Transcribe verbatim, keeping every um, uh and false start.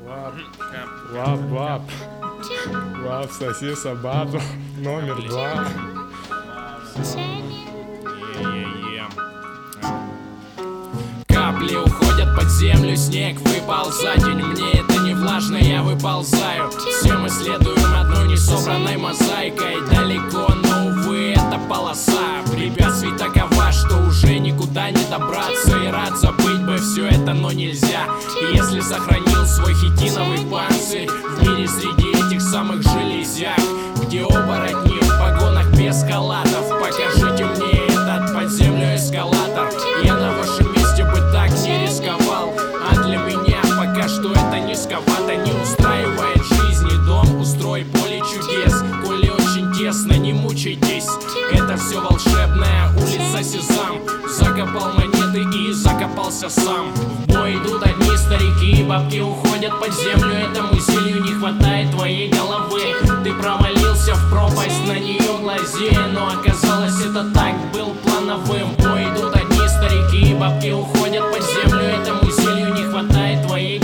Лап, лап, лап, лап, соси собаку, номер два. Капли уходят под землю, снег выпал за день. Мне это не влажно, я выползаю. Все мы следуем одной несобранной мозаикой. Далеко, но, увы, это полоса препятствий такова, что уже никуда не добраться. И рад забыть бы все это, но нельзя. И если сохранил свой хитиновый панцирь в мире среди этих самых железяк, где оборотни в погонах без халатов, покажите мне этот под землю эскалатор. Я на вашем месте бы так не рисковал, а для меня пока что это низковато. Не устраивает жизни дом, устрой поле чудес. Коли очень тесно, не мучайтесь, это все волшебная улица Сезам. Закопал монеты и закопался сам. В бой идут одни старики, и бабки уходят под землю. Этому зелью не хватает твоей головы. Ты провалился в пропасть, на нее глазея, но оказалось это так, был плановым. В бой идут одни старики, и бабки уходят под землю. Этому зелью не хватает твоей